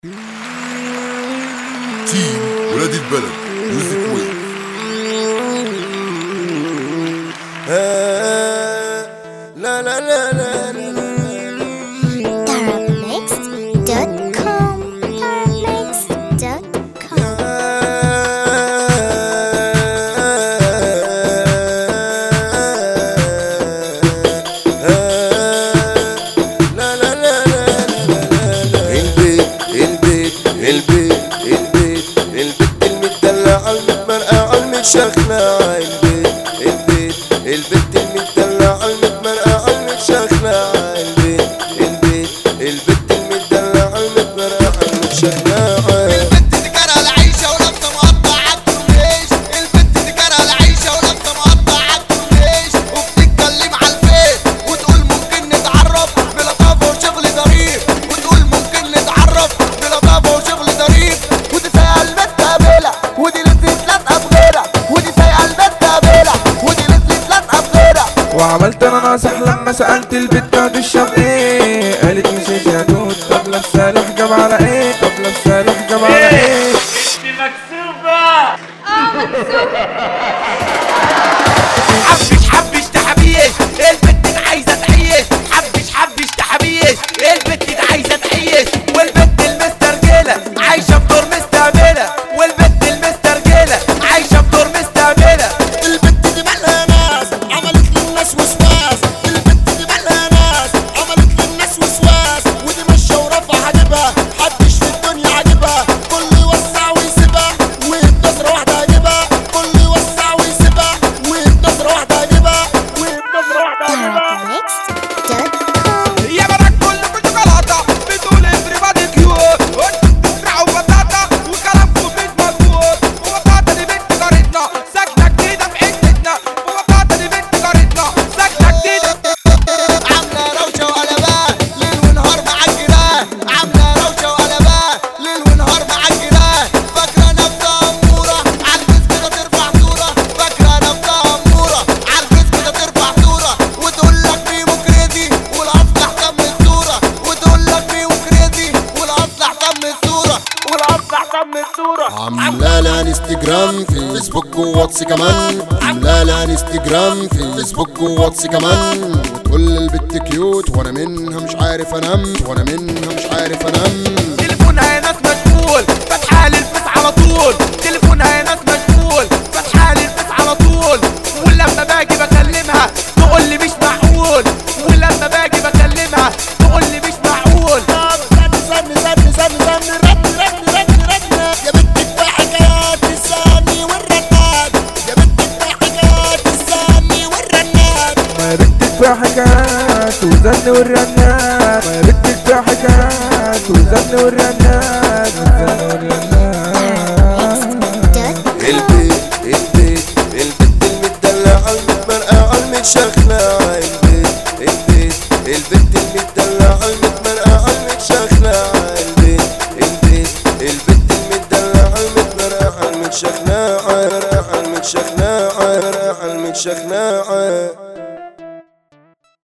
تيم ولاد البلد ميوزك ويف. لا لا لا لا شخلة البيت البيت المدلع المتمرقع المتشخلة البيت المدلع المتمرقع المتشخلة. البت دي كارهة العيشة ولابسة مقطع عالكورنيش. البت دي كارهة العيشة ولابسة مقطع عالكورنيش، وبتتكلم عالفيس وتقول ممكن نتعرف بلطافة وشغل ظريف، وتقول ممكن نتعرف بلطافة وشغل ظريف. ودي سايقة البت قابلة ودي لسه لازقة بغيرها، ودي سايقة البت قابلة ودي لسه لازقة بغيرها. وعملت انا ناصح لما سألت البت هتشرب ايه، قالت مش هشهدوت. طب لابسة الحجاب على ايه، طب لابسة الحجاب على ايه. انت مكسوفة حبش تحبيش البت دي عايزة تعيش، حبش تحبيش البت دي عايزة تعيش. والبت المسترجلة عايشة بدور مستعملة، والبت المسترجلة عايشة بدور مستعملة. البت دي مالها ناس عملت للناس وسواس، البت دي مالها ناس عملت للناس وسواس. ودي ماشية ورافعة حاجبها محدش في الدنيا عاجبها، كله يوسع ويسيبها وبنظرة واحدة عاجبها، كله يوسع ويسيبها وبنظرة واحدة عاجبها وبنظرة واحدة عاجبها. يا بنات كلكم شوكولاتة بتقول everybody cute، بتسمعوا بطاطا وكلامكم مش مظبوط. وبطاطا دي بنت جارتنا ساكنة جديدة في حتتنا، وبطاطا دي بنت جارتنا ساكنة جديدة. عاملة روشة وقلبان ليل ونهار مع الجيران، عاملة روشة وقلبان ليل ونهار مع الجيران. فاكرة نفسها أمورة عالفيس كده ترفع صورة، فاكرة نفسها أمورة عالفيس كده ترفع صورة، وتقول لك ميمو كريزي والأصل أحسن من الصورة، وتقول لك ميمو كريزي والأصل أحسن من الصورة، والأصل أحسن من الصورة. عاملة لها انستجرام في فيسبوك وواتس كمان، عاملة لها انستجرام في فيسبوك وواتس كمان. وتقول للبت كيوت وانا منها مش عارف انام، وانا منها مش عارف انام. تليفونها يا ناس مشغول فاتحة لي الفيس على طول، تليفونها يا ناس مشغول فاتحة لي الفيس على طول. ولما باجي بكلمها تقول لي مش معقول، ولما باجي بكلمها تقول لي مش معقول. استني رن يا بنت كفاية حكايات السامي والرنات، يا بنت كفاية حكايات السامي والرنات. ما يا بنت كفاية حكايات وزن والرنات، ما يا بنت كفاية حكايات وزن والرنات، وزن والرنات. البيت المدلع المتمرقع المتشخلة